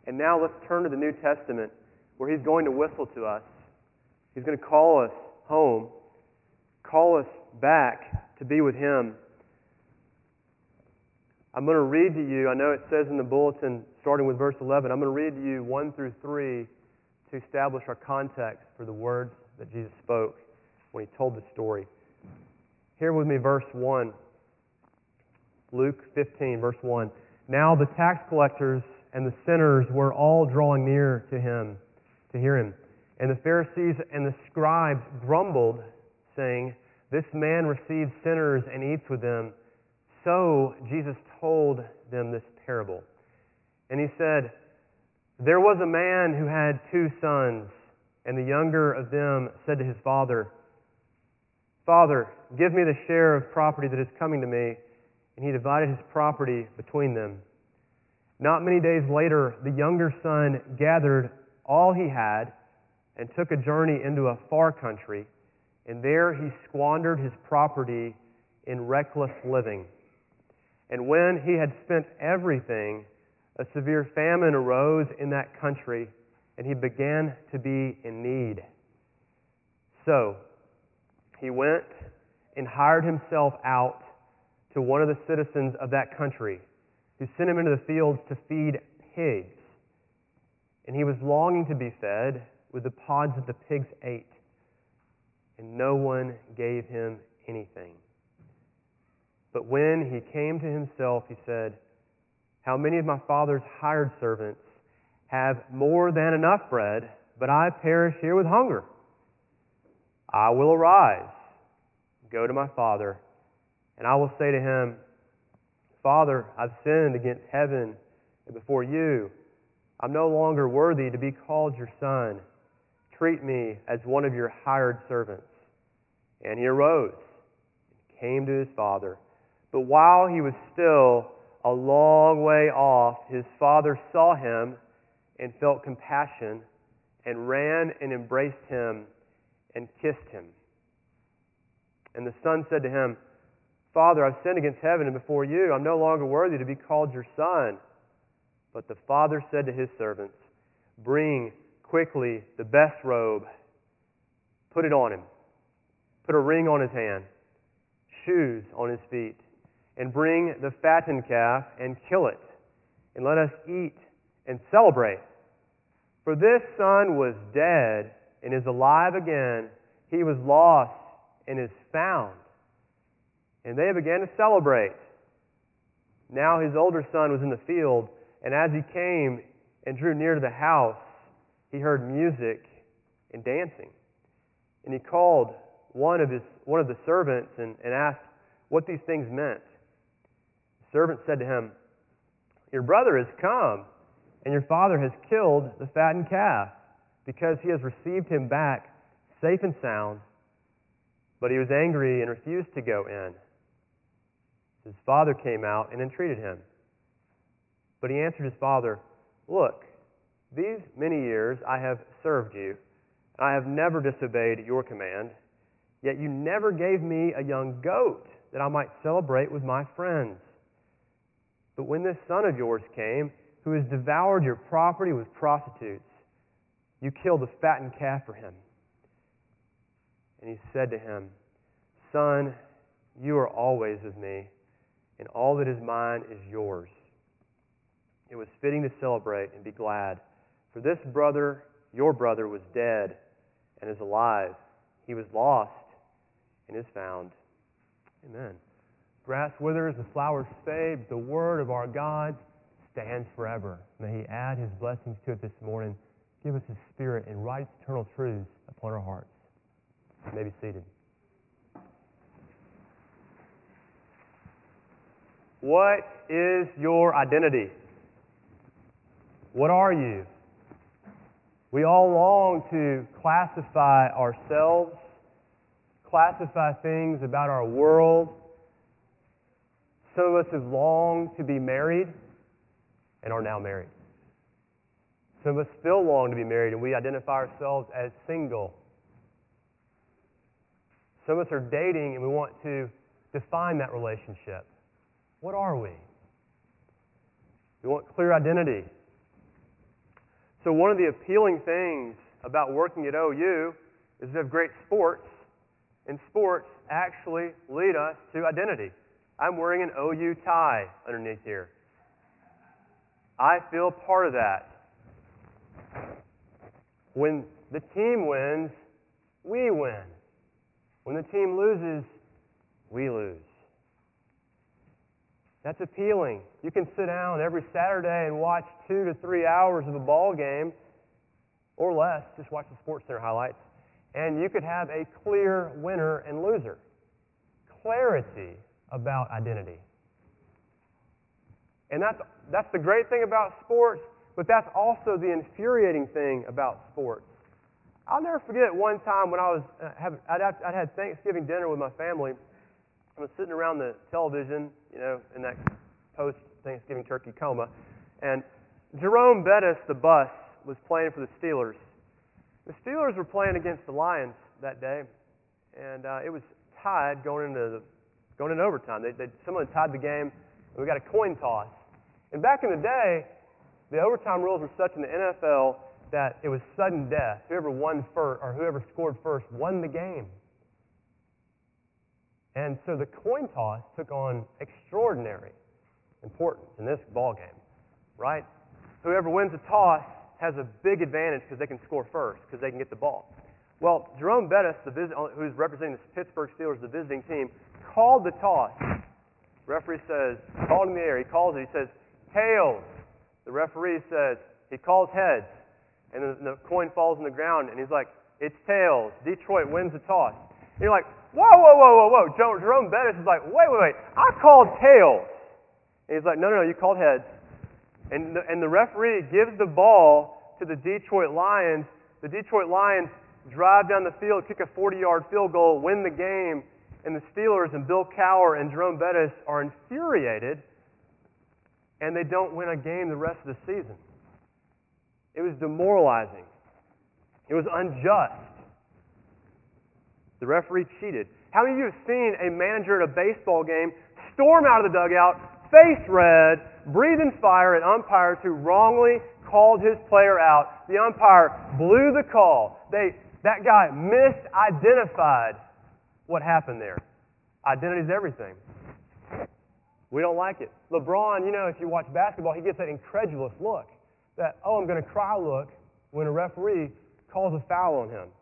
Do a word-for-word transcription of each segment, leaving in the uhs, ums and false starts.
And now let's turn to the New Testament, where He's going to whistle to us. He's going to call us home, call us back to be with Him. I'm going to read to you, I know it says in the bulletin, starting with verse eleven, I'm going to read to you one through three to establish our context for the words that Jesus spoke when He told the story. Hear with me verse one. Luke fifteen, verse one. Now the tax collectors and the sinners were all drawing near to Him to hear Him. And the Pharisees and the scribes grumbled, saying, This man receives sinners and eats with them. So Jesus told them this parable. And He said, There was a man who had two sons, and the younger of them said to his father, Father, give me the share of property that is coming to me. And he divided his property between them. Not many days later, the younger son gathered all he had and took a journey into a far country, and there he squandered his property in reckless living. And when he had spent everything, a severe famine arose in that country, and he began to be in need. So he went and hired himself out to one of the citizens of that country, who sent him into the fields to feed pigs. And he was longing to be fed with the pods that the pigs ate, and no one gave him anything. But when he came to himself, he said, How many of my father's hired servants have more than enough bread, but I perish here with hunger? I will arise, go to my father, and I will say to him, Father, I've sinned against heaven and before you. I'm no longer worthy to be called your son. Treat me as one of your hired servants. And he arose and came to his father. But while he was still a long way off, his father saw him and felt compassion and ran and embraced him and kissed him. And the son said to him, Father, I've sinned against heaven and before you. I'm no longer worthy to be called your son. But the father said to his servants, Bring quickly the best robe, put it on him, put a ring on his hand, shoes on his feet, and bring the fattened calf and kill it, and let us eat and celebrate. For this son was dead and is alive again. He was lost and is found. And they began to celebrate. Now his older son was in the field, and as he came and drew near to the house, he heard music and dancing. And he called one of his one of the servants and, and asked what these things meant. The servant said to him, Your brother has come, and your father has killed the fattened calf, because he has received him back safe and sound. But he was angry and refused to go in. His father came out and entreated him. But he answered his father, Look, these many years I have served you, and I have never disobeyed your command, yet you never gave me a young goat that I might celebrate with my friends. But when this son of yours came, who has devoured your property with prostitutes, you killed the fattened calf for him. And he said to him, Son, you are always with me, and all that is mine is yours. It was fitting to celebrate and be glad, for this brother, your brother, was dead and is alive. He was lost and is found. Amen. Grass withers, the flowers fade, but the word of our God stands forever. May He add His blessings to it this morning. Give us His Spirit and write eternal truths upon our hearts. You may be seated. What is your identity? What are you? We all long to classify ourselves, classify things about our world. Some of us have longed to be married and are now married. Some of us still long to be married, and we identify ourselves as single. Some of us are dating, and we want to define that relationship. What are we? We want clear identity. So one of the appealing things about working at O U is they have great sports, and sports actually lead us to identity. I'm wearing an O U tie underneath here. I feel part of that. When the team wins, we win. When the team loses, we lose. That's appealing. You can sit down every Saturday and watch two to three hours of a ball game, or less, just watch the Sports Center highlights, and you could have a clear winner and loser. Clarity about identity. And that's, that's the great thing about sports, but that's also the infuriating thing about sports. I'll never forget one time when I was, uh, have, I'd, I'd had Thanksgiving dinner with my family. I was sitting around the television, you know, in that post-Thanksgiving turkey coma, and Jerome Bettis, the bus, was playing for the Steelers. The Steelers were playing against the Lions that day, and uh, it was tied going into the going into overtime. They, they someone tied the game, and we got a coin toss. And back in the day, the overtime rules were such in the N F L that it was sudden death. Whoever won first or whoever scored first won the game. And so the coin toss took on extraordinary importance in this ball game, right? Whoever wins the toss has a big advantage because they can score first, because they can get the ball. Well, Jerome Bettis, the visit, who's representing the Pittsburgh Steelers, the visiting team, called the toss. The referee says, called in the air. He calls it. He says, tails. The referee says, he calls heads. And the, the coin falls on the ground, and he's like, it's tails. Detroit wins the toss. And you're like, whoa, whoa, whoa, whoa, whoa. Jerome Bettis is like, wait, wait, wait. I called tails. And he's like, no, no, no, you called heads. And the, and the referee gives the ball to the Detroit Lions. The Detroit Lions drive down the field, kick a forty-yard field goal, win the game, and the Steelers and Bill Cowher and Jerome Bettis are infuriated, and they don't win a game the rest of the season. It was demoralizing. It was unjust. The referee cheated. How many of you have seen a manager at a baseball game storm out of the dugout, face red, breathing fire at umpires who wrongly called his player out? The umpire blew the call. They, that guy misidentified what happened there. Identity is everything. We don't like it. LeBron, you know, if you watch basketball, he gets that incredulous look. That, oh, I'm going to cry look when a referee calls a foul on him.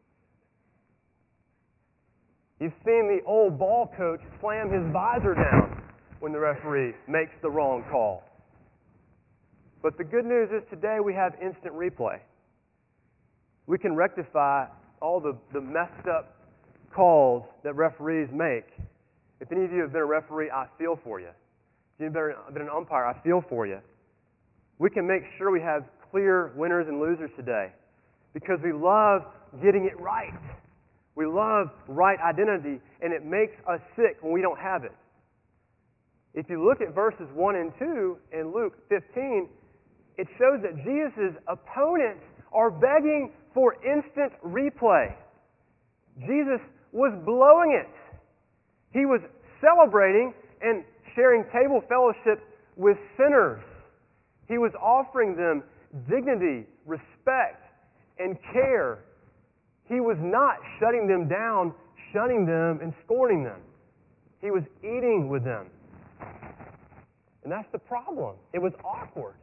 You've seen the old ball coach slam his visor down when the referee makes the wrong call. But the good news is today we have instant replay. We can rectify all the, the messed up calls that referees make. If any of you have been a referee, I feel for you. If you've been an umpire, I feel for you. We can make sure we have clear winners and losers today because we love getting it right. We love right identity, and it makes us sick when we don't have it. If you look at verses one and two in Luke fifteen, it shows that Jesus' opponents are begging for instant replay. Jesus was blowing it. He was celebrating and sharing table fellowship with sinners. He was offering them dignity, respect, and care. He was not shutting them down, shunning them, and scorning them. He was eating with them. And that's the problem. It was awkward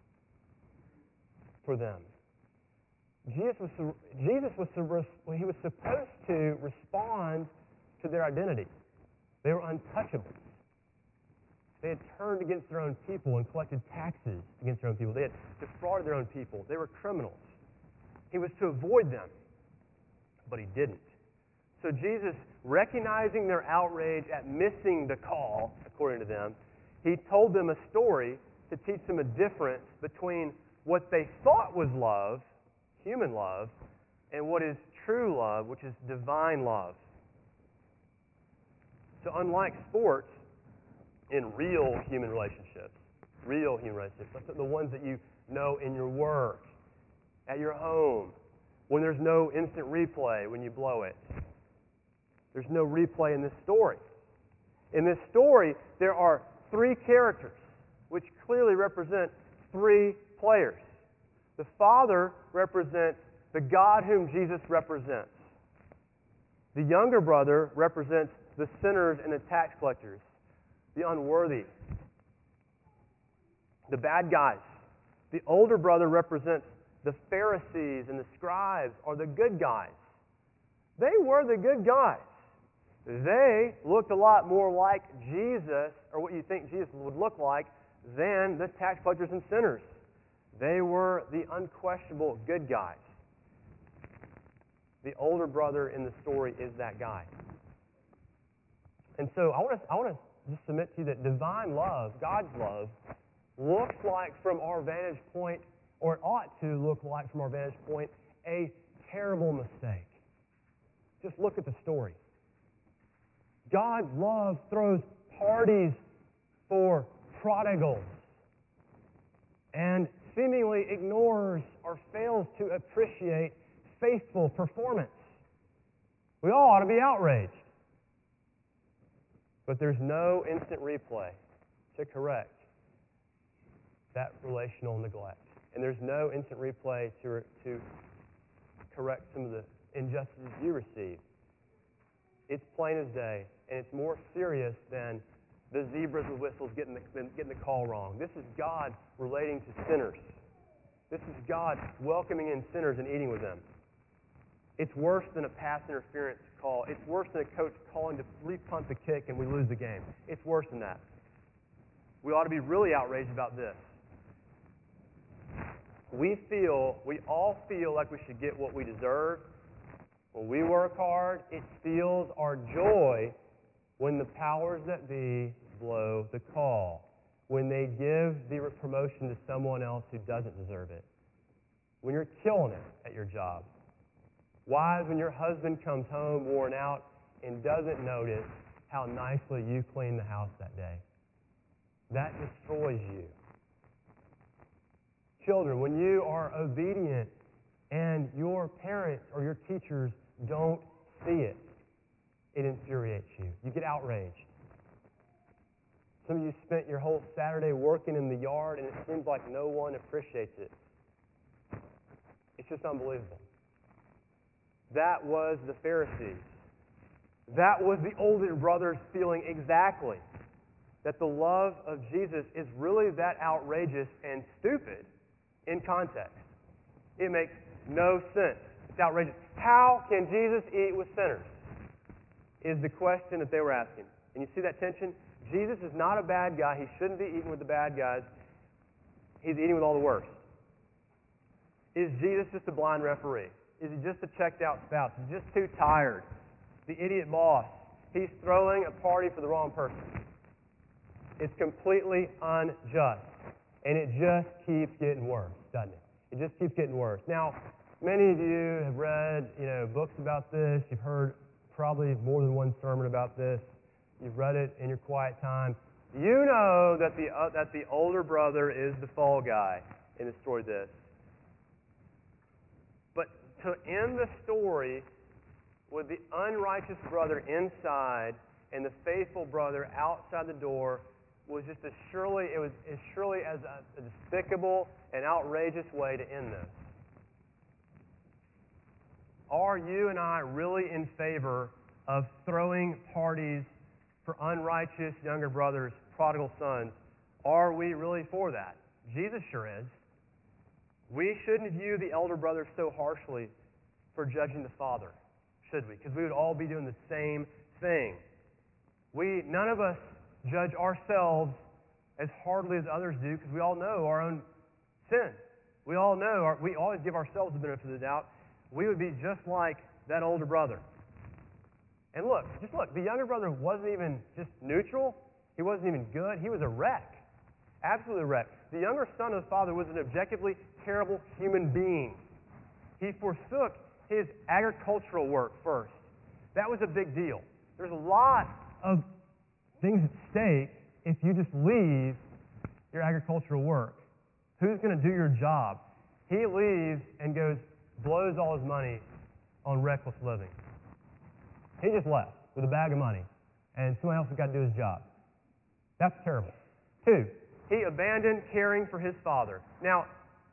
for them. Jesus was, Jesus was, he was supposed to respond to their identity. They were untouchables. They had turned against their own people and collected taxes against their own people. They had defrauded their own people. They were criminals. He was to avoid them, but he didn't. So Jesus, recognizing their outrage at missing the call, according to them, he told them a story to teach them a difference between what they thought was love, human love, and what is true love, which is divine love. So unlike sports, in real human relationships, real human relationships, like the ones that you know in your work, at your home, when there's no instant replay when you blow it. There's no replay in this story. In this story, there are three characters, which clearly represent three players. The Father represents the God whom Jesus represents. The younger brother represents the sinners and the tax collectors, the unworthy, the bad guys. The older brother represents the Pharisees and the scribes, or the good guys. They were the good guys. They looked a lot more like Jesus, or what you think Jesus would look like, than the tax collectors and sinners. They were the unquestionable good guys. The older brother in the story is that guy. And so I want to I want to just submit to you that divine love, God's love, looks like from our vantage point, or it ought to look like from our vantage point, a terrible mistake. Just look at the story. God's love throws parties for prodigals and seemingly ignores or fails to appreciate faithful performance. We all ought to be outraged. But there's no instant replay to correct that relational neglect. And there's no instant replay to, to correct some of the injustices you receive. It's plain as day, and it's more serious than the zebras with whistles getting the, getting the call wrong. This is God relating to sinners. This is God welcoming in sinners and eating with them. It's worse than a pass interference call. It's worse than a coach calling to re-punt the kick and we lose the game. It's worse than that. We ought to be really outraged about this. We feel, we all feel like we should get what we deserve. When we work hard, it steals our joy when the powers that be blow the call, when they give the promotion to someone else who doesn't deserve it, when you're killing it at your job. Wives, when your husband comes home worn out and doesn't notice how nicely you cleaned the house that day. That destroys you. Children, when you are obedient and your parents or your teachers don't see it, it infuriates you. You get outraged. Some of you spent your whole Saturday working in the yard and it seems like no one appreciates it. It's just unbelievable. That was the Pharisees. That was the older brothers feeling exactly that the love of Jesus is really that outrageous and stupid in context. It makes no sense. It's outrageous. How can Jesus eat with sinners? Is the question that they were asking. And you see that tension? Jesus is not a bad guy. He shouldn't be eating with the bad guys. He's eating with all the worst. Is Jesus just a blind referee? Is he just a checked out spouse? Is he just too tired? The idiot boss. He's throwing a party for the wrong person. It's completely unjust. And it just keeps getting worse, doesn't it? It just keeps getting worse. Now, many of you have read, you know, books about this. You've heard probably more than one sermon about this. You've read it in your quiet time. You know that the uh, that the older brother is the fall guy in the story of this. But to end the story with the unrighteous brother inside and the faithful brother outside the door was just as surely it was as surely as a, a despicable and outrageous way to end this. Are you and I really in favor of throwing parties for unrighteous younger brothers, prodigal sons? Are we really for that? Jesus sure is. We shouldn't view the elder brother so harshly for judging the father, should we? Because we would all be doing the same thing. We, none of us judge ourselves as hardly as others do because we all know our own sin. We all know, our, we always give ourselves the benefit of the doubt. We would be just like that older brother. And look, just look, the younger brother wasn't even just neutral. He wasn't even good. He was a wreck. Absolutely a wreck. The younger son of the father was an objectively terrible human being. He forsook his agricultural work first. That was a big deal. There's a lot of things at stake if you just leave your agricultural work. Who's going to do your job? He leaves and goes, blows all his money on reckless living. He just left with a bag of money, and somebody else has got to do his job. That's terrible. Two, he abandoned caring for his father. Now,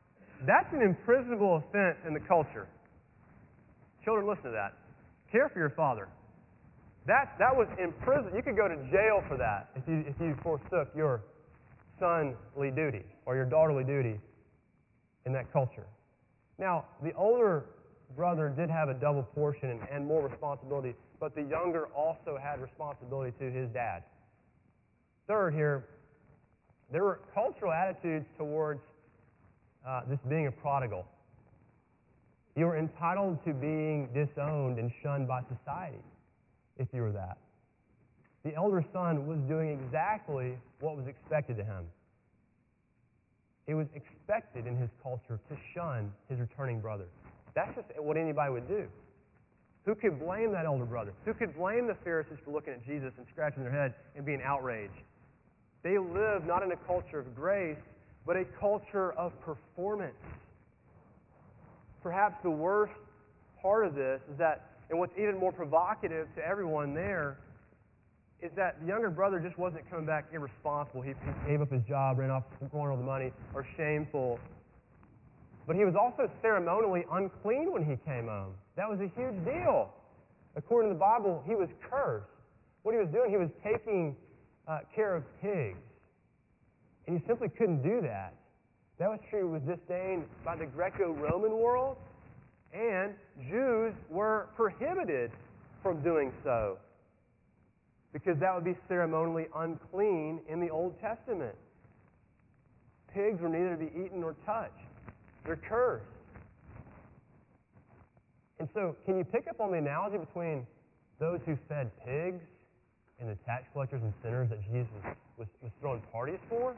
that's an imprisonable offense in the culture. Children, listen to that. Care for your father. That, that was imprison. You could go to jail for that if you, if you forsook your sonly duty or your daughterly duty in that culture. Now, the older brother did have a double portion and, and more responsibility, but the younger also had responsibility to his dad. Third here, there were cultural attitudes towards uh, this being a prodigal. You were entitled to being disowned and shunned by society if you were that. The elder son was doing exactly what was expected to him. It was expected in his culture to shun his returning brother. That's just what anybody would do. Who could blame that elder brother? Who could blame the Pharisees for looking at Jesus and scratching their head and being outraged? They lived not in a culture of grace, but a culture of performance. Perhaps the worst part of this is that, and what's even more provocative to everyone there, is that the younger brother just wasn't coming back irresponsible. He, he gave up his job, ran off, squandered all the money, or shameful. But he was also ceremonially unclean when he came home. That was a huge deal. According to the Bible, he was cursed. What he was doing, he was taking uh, care of pigs. And you simply couldn't do that. That was true, was disdained by the Greco-Roman world, and Jews were prohibited from doing so, because that would be ceremonially unclean in the Old Testament. Pigs were neither to be eaten nor touched. They're cursed. And so, can you pick up on the analogy between those who fed pigs and the tax collectors and sinners that Jesus was, was throwing parties for?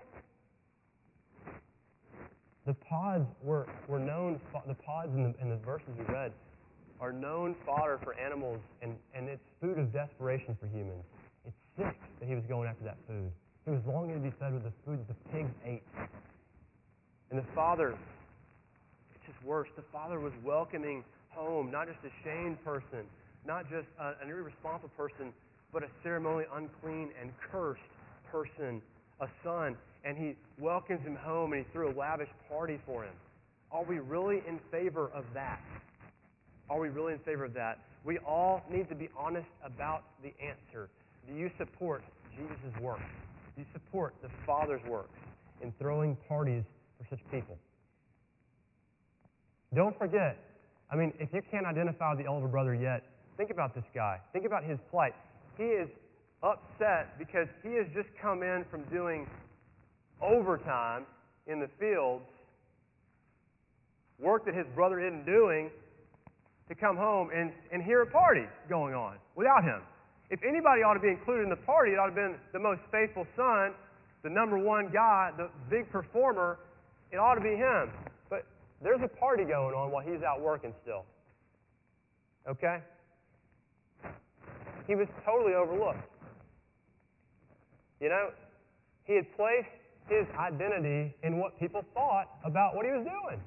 The pods were, were known, the pods in the, in the verses we read are known fodder for animals, and, and it's food of desperation for humans. It's sick that he was going after that food. He was longing to be fed with the food that the pigs ate. And the father, it's just worse, the father was welcoming home not just a shamed person, not just a, an irresponsible person, but a ceremonially unclean and cursed person, a son. And he welcomes him home, and he threw a lavish party for him. Are we really in favor of that? Are we really in favor of that? We all need to be honest about the answer. Do you support Jesus' work? Do you support the Father's works in throwing parties for such people? Don't forget, I mean, if you can't identify the elder brother yet, think about this guy. Think about his plight. He is upset because he has just come in from doing overtime in the fields, work that his brother isn't doing, to come home and, and hear a party going on without him. If anybody ought to be included in the party, it ought to have been the most faithful son, the number one guy, the big performer. It ought to be him. But there's a party going on while he's out working still. Okay? He was totally overlooked. You know, he had placed his identity in what people thought about what he was doing.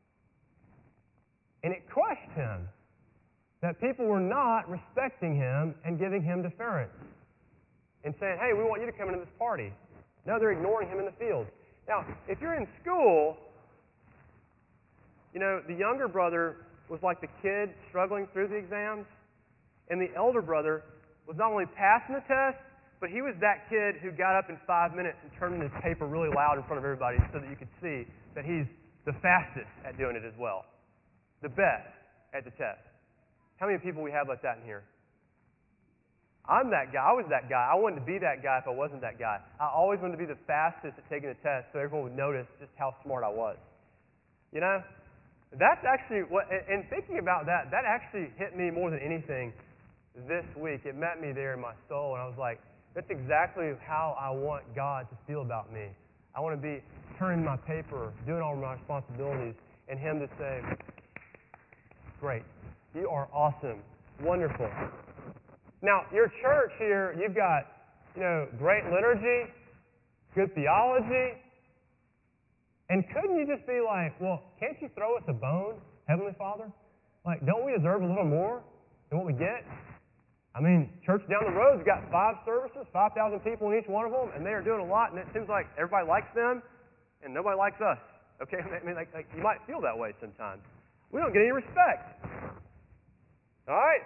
And it crushed him that people were not respecting him and giving him deference and saying, hey, we want you to come into this party. No, they're ignoring him in the field. Now, if you're in school, you know, the younger brother was like the kid struggling through the exams, and the elder brother was not only passing the test, but he was that kid who got up in five minutes and turned in his paper really loud in front of everybody so that you could see that he's the fastest at doing it as well. The best at the test. How many people we have like that in here? I'm that guy. I was that guy. I wanted to be that guy if I wasn't that guy. I always wanted to be the fastest at taking the test so everyone would notice just how smart I was. You know? That's actually what, and thinking about that, that actually hit me more than anything this week. It met me there in my soul, and I was like, that's exactly how I want God to feel about me. I want to be turning my paper, doing all my responsibilities, and Him to say, great, you are awesome, wonderful. Now, your church here, you've got, you know, great liturgy, good theology, and couldn't you just be like, well, can't you throw us a bone, Heavenly Father? Like, don't we deserve a little more than what we get? I mean, church down the road's got five services, five thousand people in each one of them, and they are doing a lot, and it seems like everybody likes them, and nobody likes us. Okay, I mean, like, like you might feel that way sometimes. We don't get any respect. All right?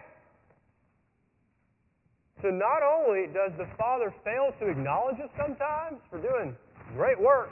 So not only does the Father fail to acknowledge us sometimes for doing great work,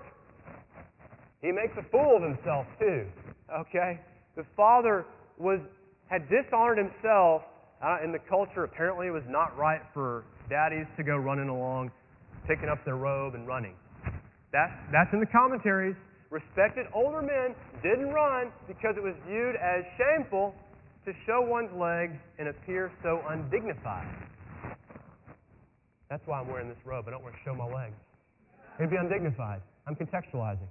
He makes a fool of Himself too. Okay? The Father was had dishonored Himself uh, in the culture. Apparently it was not right for daddies to go running along, picking up their robe and running. That's, that's in the commentaries. Respected older men didn't run because it was viewed as shameful to show one's legs and appear so undignified. That's why I'm wearing this robe. I don't want to show my legs. It'd be undignified. I'm contextualizing.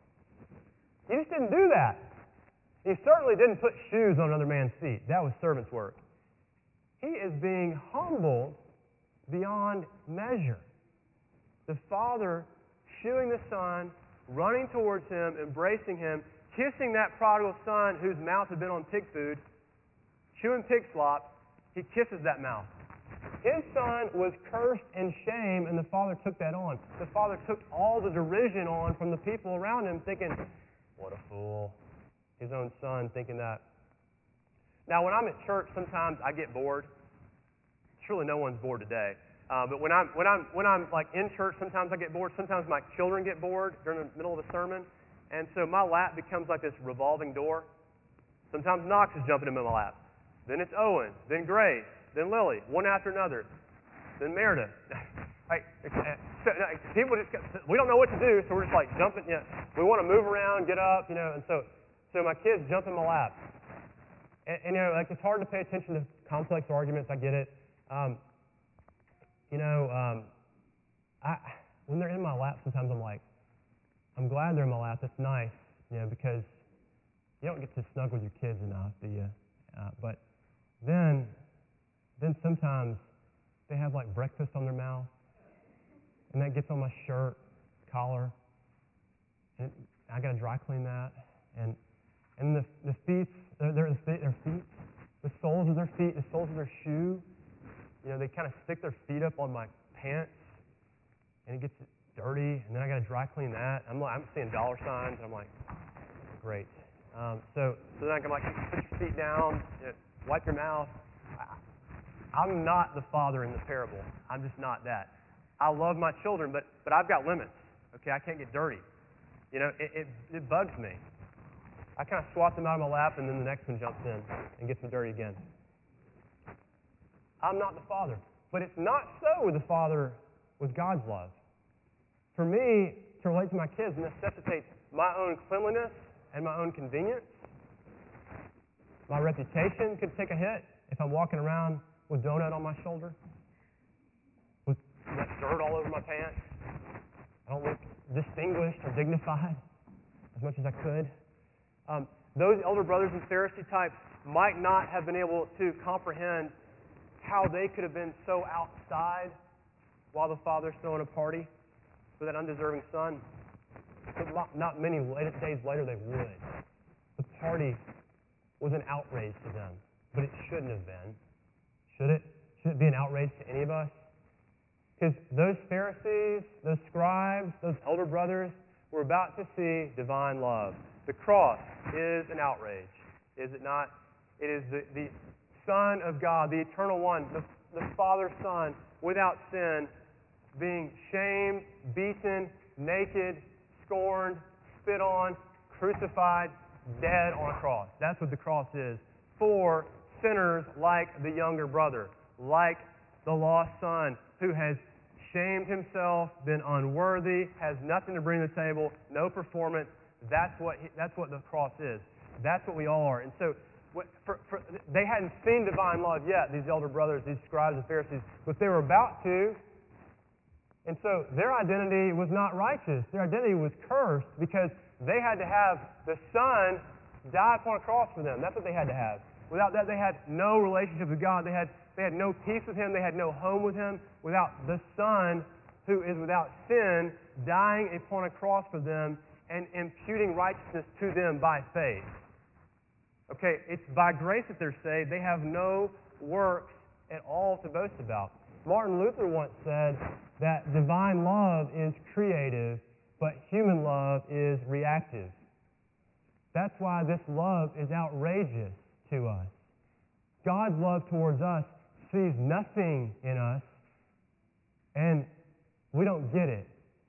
He just didn't do that. He certainly didn't put shoes on another man's feet. That was servant's work. He is being humbled beyond measure. The Father shooing the Son, running towards Him, embracing Him, kissing that prodigal son whose mouth had been on pig food, chewing pig slop. He kisses that mouth. His son was cursed and shamed, and the Father took that on. The Father took all the derision on from the people around Him, thinking, what a fool. His own son thinking that. Now, when I'm at church, sometimes I get bored. Surely no one's bored today. Uh, but when I'm when I'm when I'm like in church, sometimes I get bored. Sometimes my children get bored during the middle of a sermon, and so my lap becomes like this revolving door. Sometimes Knox is jumping into my lap. Then it's Owen. Then Grace. Then Lily. One after another. Then Meredith. Like, so, like, people just we don't know what to do, so we're just like jumping. You know, we want to move around, get up, you know, and so so my kids jump in my lap. And, and you know, like it's hard to pay attention to complex arguments. I get it. Um, You know, um, I, when they're in my lap, sometimes I'm like, I'm glad they're in my lap. That's nice, you know, because you don't get to snuggle with your kids enough, do you? Uh, but then, then sometimes they have like breakfast on their mouth, and that gets on my shirt, collar, and I got to dry clean that, and and the the feet, their their their feet, the soles of their feet, the soles of their shoe. You know, they kind of stick their feet up on my pants, and it gets dirty, and then I got to dry clean that. I'm like, I'm seeing dollar signs, and I'm like, great. Um, so, so then I'm like, put your feet down, you know, wipe your mouth. I, I'm not the father in the parable. I'm just not that. I love my children, but but I've got limits. Okay, I can't get dirty. You know, it it, it bugs me. I kind of swat them out of my lap, and then the next one jumps in and gets them dirty again. I'm not the Father. But it's not so with the Father with God's love. For me, to relate to my kids necessitates my own cleanliness and my own convenience. My reputation could take a hit if I'm walking around with donut on my shoulder, with that dirt all over my pants. I don't look distinguished or dignified as much as I could. Um, those elder brothers and Pharisee types might not have been able to comprehend how they could have been so outside while the Father's throwing a party for that undeserving son. But not, not many days later they would. The party was an outrage to them, but it shouldn't have been. Should it? Should it be an outrage to any of us? Because those Pharisees, those scribes, those elder brothers were about to see divine love. The cross is an outrage, is it not? It is the, the Son of God, the Eternal One, the, the Father, Son, without sin, being shamed, beaten, naked, scorned, spit on, crucified, dead on a cross. That's what the cross is. For sinners like the younger brother, like the lost son, who has shamed himself, been unworthy, has nothing to bring to the table, no performance. That's what he, that's what the cross is. That's what we all are. And so, For, for, they hadn't seen divine love yet, these elder brothers, these scribes and Pharisees, but they were about to. And so their identity was not righteous. Their identity was cursed because they had to have the Son die upon a cross for them. That's what they had to have. Without that, they had no relationship with God. They had, they had no peace with Him. They had no home with Him. Without the Son, who is without sin, dying upon a cross for them and imputing righteousness to them by faith. Okay, it's by grace that they're saved. They have no works at all to boast about. Martin Luther once said that divine love is creative, but human love is reactive. That's why this love is outrageous to us. God's love towards us sees nothing in us, and we don't get it.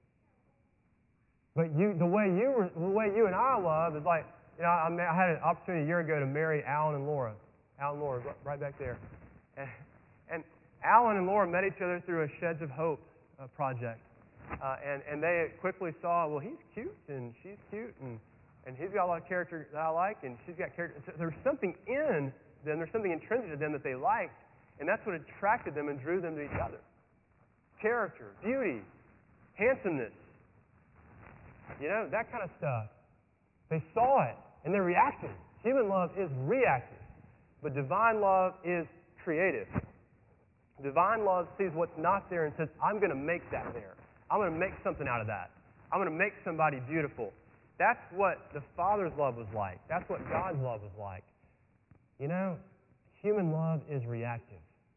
But you, the way you, were, the way you and I love is like, you know, I, I had an opportunity a year ago to marry Alan and Laura. Alan and Laura, right back there. And, and Alan and Laura met each other through a Sheds of Hope uh, project. Uh, and, and they quickly saw, well, he's cute, and she's cute, and, and he's got a lot of character that I like, and she's got character. So there's something in them, there's something intrinsic to them that they liked, and that's what attracted them and drew them to each other. Character, beauty, handsomeness, you know, that kind of stuff. They saw it, and they reacted. Human love is reactive, but divine love is creative. Divine love sees what's not there and says, I'm going to make that there. I'm going to make something out of that. I'm going to make somebody beautiful. That's what the Father's love was like. That's what God's love was like. You know, human love is reactive.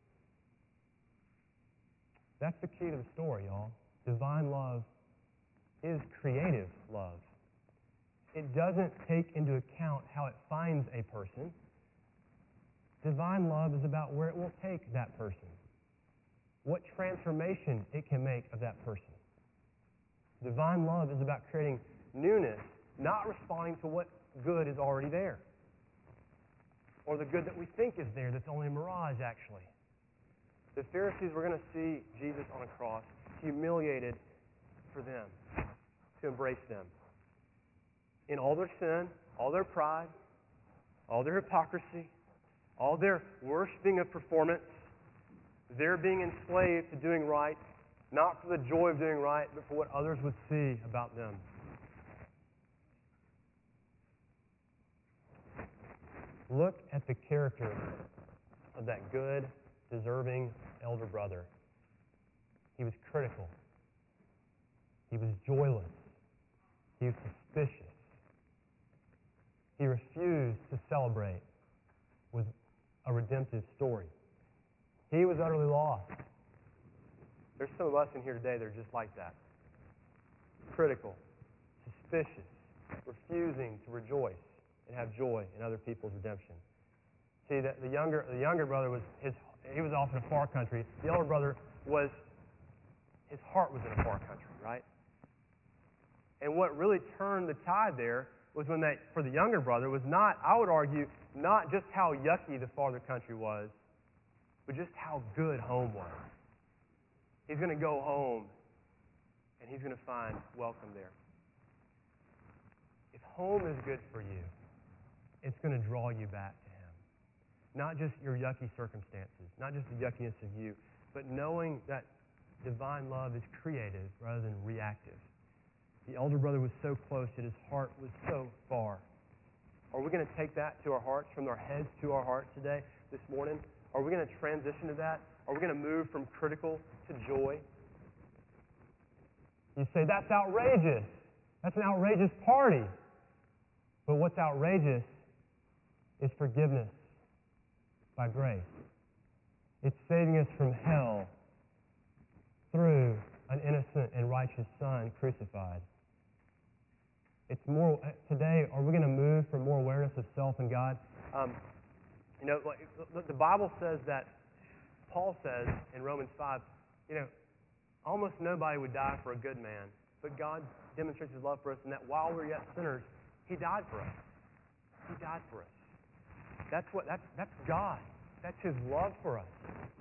That's the key to the story, y'all. Divine love is creative love. It doesn't take into account how it finds a person. Divine love is about where it will take that person, what transformation it can make of that person. Divine love is about creating newness, not responding to what good is already there, or the good that we think is there that's only a mirage, actually. The Pharisees were going to see Jesus on a cross, humiliated for them, to embrace them. In all their sin, all their pride, all their hypocrisy, all their worshiping of performance, their being enslaved to doing right, not for the joy of doing right, but for what others would see about them. Look at the character of that good, deserving elder brother. He was critical. He was joyless. He was suspicious. He refused to celebrate with a redemptive story. He was utterly lost. There's some of us in here today that are just like that. Critical, suspicious, refusing to rejoice and have joy in other people's redemption. See, that the younger the younger brother was his he was off in a far country. The older brother was his heart was in a far country, right? And what really turned the tide there was when that for the younger brother was not, I would argue, not just how yucky the farther country was, but just how good home was. He's going to go home, and he's going to find welcome there. If home is good for you, it's going to draw you back to Him. Not just your yucky circumstances, not just the yuckiness of you, but knowing that divine love is creative rather than reactive. The elder brother was so close that his heart was so far. Are we going to take that to our hearts, from our heads to our hearts today, this morning? Are we going to transition to that? Are we going to move from critical to joy? You say, that's outrageous. That's an outrageous party. But what's outrageous is forgiveness by grace. It's saving us from hell through an innocent and righteous Son crucified. It's more, today, are we going to move from more awareness of self and God? Um, you know, the Bible says that, Paul says in Romans five, you know, almost nobody would die for a good man, but God demonstrates His love for us in that while we're yet sinners, He died for us. He died for us. That's what, that's, that's God. That's His love for us.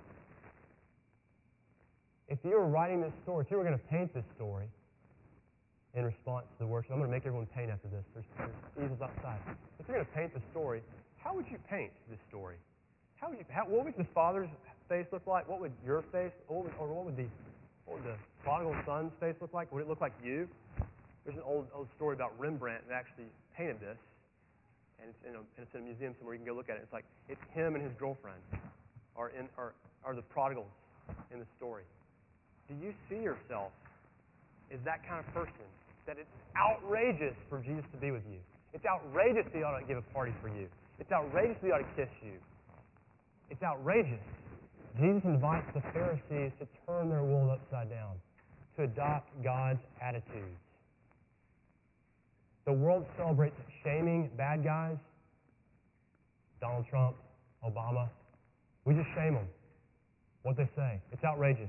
If you were writing this story, if you were going to paint this story in response to the worship, I'm going to make everyone paint after this. There's, there's easels outside. If you're going to paint the story, how would you paint this story? How would you? How, what would the father's face look like? What would your face, or what would, or what would the what would the prodigal son's face look like? Would it look like you? There's an old old story about Rembrandt that actually painted this, and it's in a, and it's in a museum somewhere. You can go look at it. It's like it's him and his girlfriend are in are are the prodigals in the story. Do you see yourself as that kind of person? That it's outrageous for Jesus to be with you. It's outrageous that He ought to give a party for you. It's outrageous that He ought to kiss you. It's outrageous. Jesus invites the Pharisees to turn their world upside down, to adopt God's attitudes. The world celebrates shaming bad guys. Donald Trump, Obama. We just shame them. What they say. It's outrageous.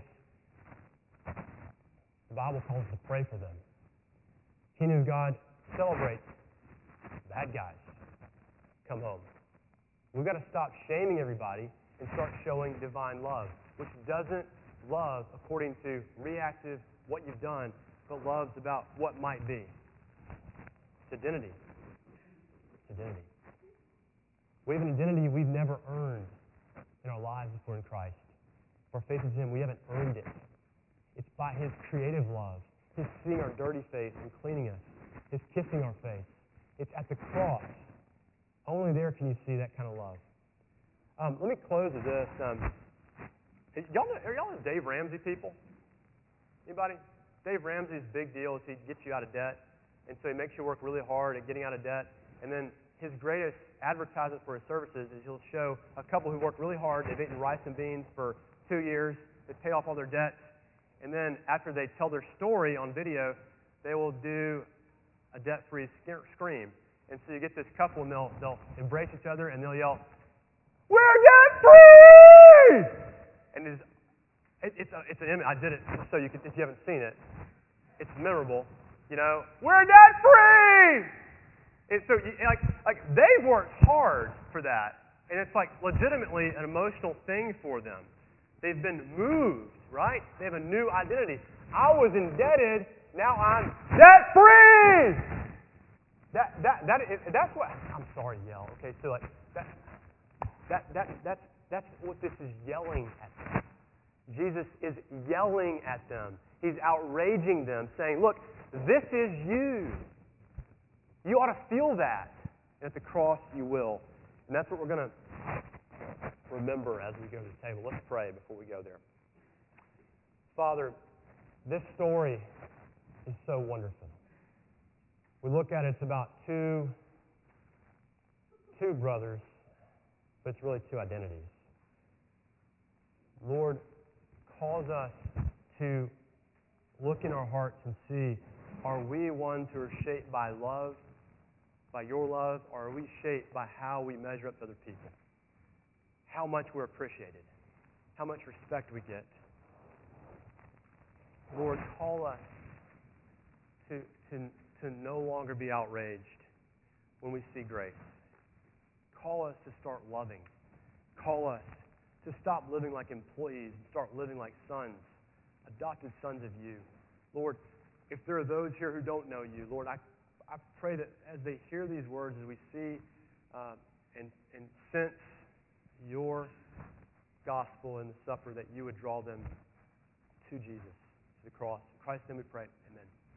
The Bible calls us to pray for them. Kingdom of God celebrates bad guys. Come home. We've got to stop shaming everybody and start showing divine love, which doesn't love according to reactive what you've done, but loves about what might be. It's identity. It's identity. We have an identity we've never earned in our lives if we're in Christ. If our faith is in Him, we haven't earned it. It's by His creative love, His seeing our dirty face and cleaning us, His kissing our face. It's at the cross. Only there can you see that kind of love. Um, let me close with this. Um, y'all know, are y'all the Dave Ramsey people? Anybody? Dave Ramsey's big deal is he gets you out of debt, and so he makes you work really hard at getting out of debt. And then his greatest advertisement for his services is he'll show a couple who worked really hard. They've eaten rice and beans for two years. They've paid off all their debts. And then after they tell their story on video, they will do a debt-free scream. And so you get this couple, and they'll, they'll embrace each other, and they'll yell, "We're debt-free!" And it's, it, it's, a, it's an image. I did it so you can, if you haven't seen it, it's memorable. You know, we're debt-free! And so, like, like they've worked hard for that, and it's like legitimately an emotional thing for them. They've been moved, right? They have a new identity. I was indebted, now I'm debt-free! That, that, that, that's what, I'm sorry to yell, okay, so like, that, that, that, that's, that's what this is yelling at them. Jesus is yelling at them. He's outraging them, saying, look, this is you. You ought to feel that. And at the cross, you will. And that's what we're going to remember as we go to the table. Let's pray before we go there. Father, this story is so wonderful. We look at it, it's about two, two brothers, but it's really two identities. Lord, cause us to look in our hearts and see, are we ones who are shaped by love, by your love, or are we shaped by how we measure up to other people? How much we're appreciated, how much respect we get. Lord, call us to, to, to no longer be outraged when we see grace. Call us to start loving. Call us to stop living like employees and start living like sons, adopted sons of you. Lord, if there are those here who don't know you, Lord, I, I pray that as they hear these words, as we see uh, and, and sense your gospel in the supper, that you would draw them to Jesus, to the cross. In Christ's name we pray. Amen.